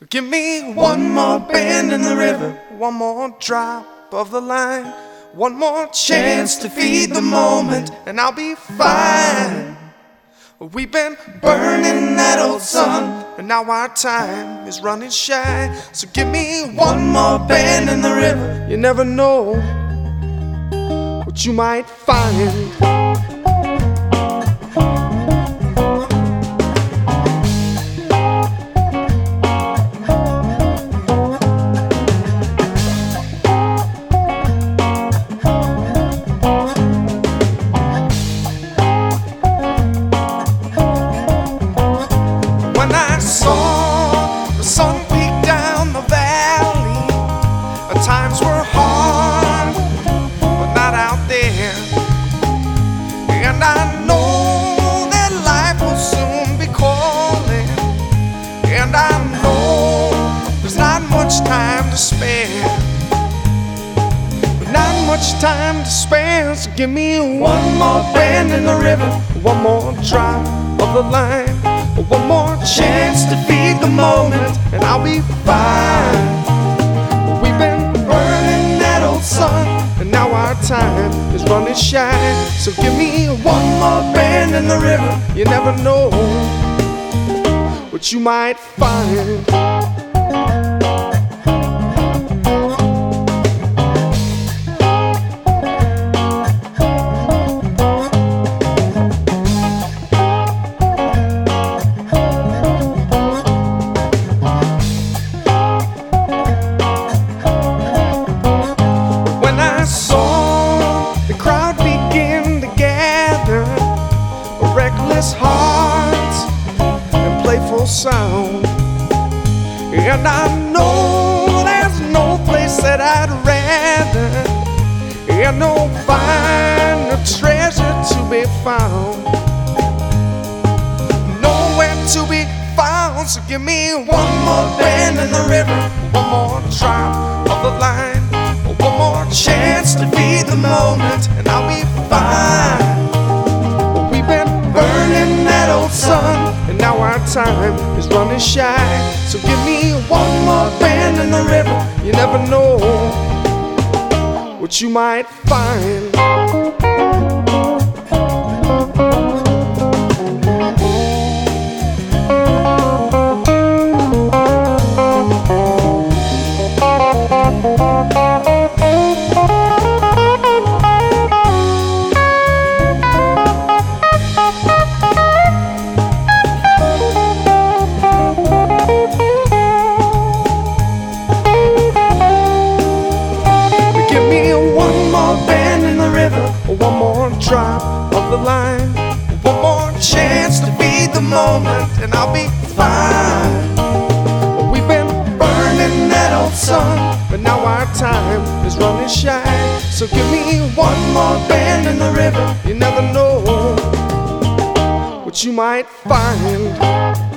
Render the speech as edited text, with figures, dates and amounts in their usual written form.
Give me one more bend in the river, one more drop of the line, one more chance to feed the moment, and I'll be fine. We've been burning that old sun, and now our time is running shy. So give me one more bend in the river. You never know what you might find. When I saw the sun peek down the valley, times were hard, but not out there. And I know that life will soon be calling, and I know there's not much time to spare. Not much time to spare, so give me one more bend in the river, one more drop of the line, one more chance to feed the moment, and I'll be fine. We've been burning that old sun, and now our time is running shy. So give me one more bend in the river. You never know what you might find. I saw the crowd begin to gather, reckless hearts and playful sound. And I know there's no place that I'd rather, and no finer treasure to be found, nowhere to be found. So give me one more bend in the river, one more drop of the line, one more chance to feed the moment, and I'll be fine. We've been burning that old sun, and now our time is running shy. So give me one more bend in the river. You never know what you might find. One more drop of the line, one more chance to feed the moment, and I'll be fine. We've been burning that old sun, but now our time is running shy. So give me one more bend in the river. You never know what you might find.